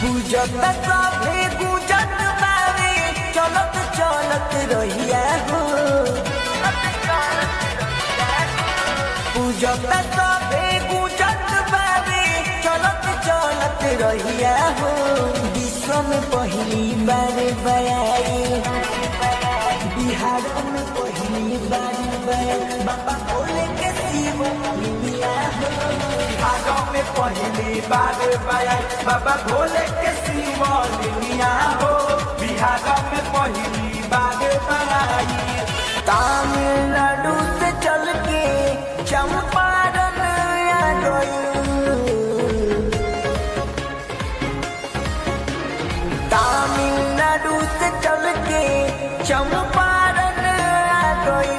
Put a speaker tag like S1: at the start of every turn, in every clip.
S1: पूजत सभे गुजत बारे चलत चलत रहिया हो। पूजत सभे गुजत बारे चलत चलत रहिया हो। विश्व में पहली बार बयाई बिहार में पहली बार बयाई बाबा भोले के शिव मिया हो।
S2: बिहार में पहली बार बयाई बाबा भोले के शिव मिया हो। बिहार में पहली बार बयाई
S1: तमिलनाडु से चल के चंपारण आ गई। तमिलनाडु से चल के चंपारण आ गई।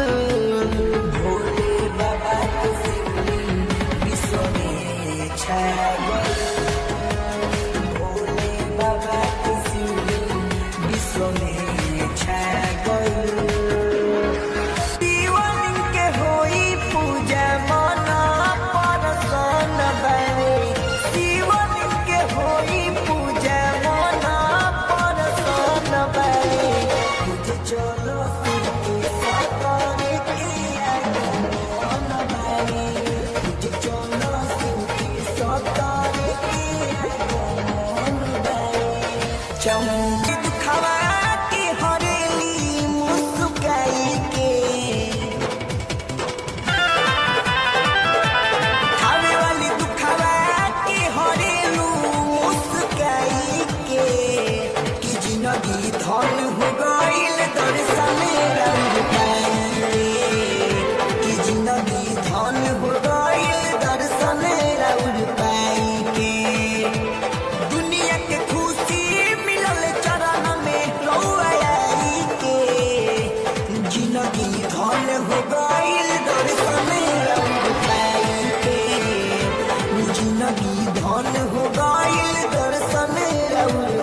S1: भोले बाबा के शिवलिंग विश्व में छा गई। भोले बाबा के शिवलिंग विश्व में छा गई। शिवलिंग के होई पूजा मना परसन बारे। शिवलिंग के होई पूजा मना परसन बारे। तुझे चलो शिव के सतर के आगमन बारे। तुझे चलो शिव के सतर के आगमन बारे। चमकी दुखवा के हरेली मुस्काई के। खावे वाली दुखवा के हरेलू मुस्काई के। कि जिंदगी धन हो गईल दर्शन रंग पाई के। कि जिंदगी धन हो गईल दर्शन रंग पाई के। दुनिया के खुशी मिलल चरण में रउआई के। जिंदगी धन हो गईल दर्शन रंग पाई के। जिंदगी धन हो गईल दर्शन रंग